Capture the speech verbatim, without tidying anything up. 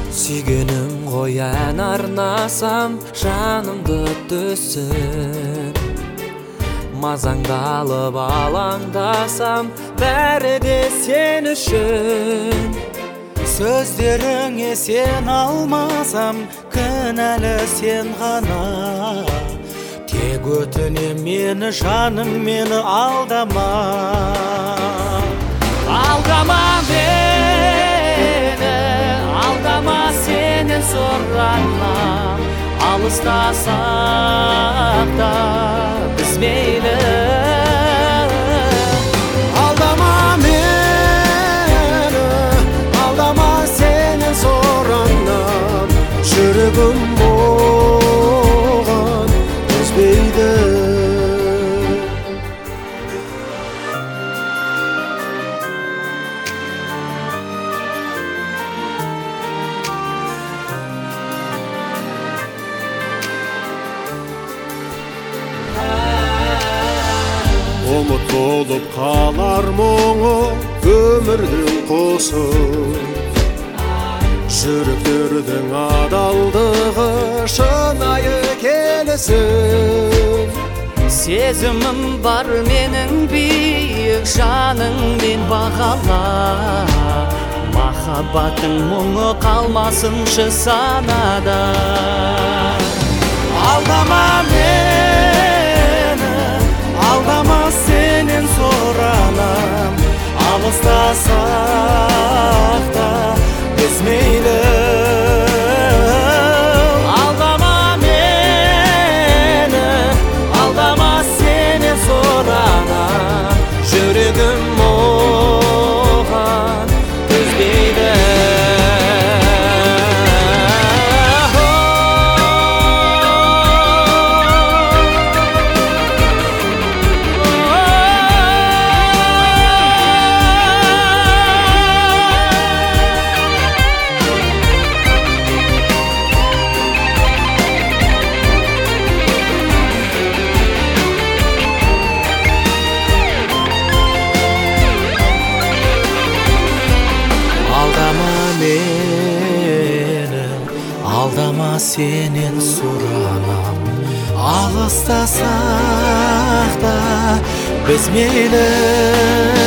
Сүйгенің ғой ән арнасам, жанымды түсіп, мазаңды алып алаңдасам, бәрі де сен үшін. Сөздеріңе сен алмасам, кінәлі сен ғана. Тек өтінем мені, жаным, мені алдама. Алдама мені, алдама сенен соранам. Алыстасақ да біз мейлі. Алдама мені, алдама сенен соранам. Жүрегім оған төзбейді. Ұмыт болып қалар мұңы өмірдің қосы. Жүректердің адалдығы шынайы келісім. Сезімім бар менің биік жаныңмен бағала. Махаббаттың мұңы қалмасыншы санада. Алдама мені, алдама сенен соранам. Алыстасақ да біз мейлі. Алдама мені, алдама сенен соранам. Жүрегім оған төзбейді. Алдама сенен сұранам. Алыстасақ та біз мейлі.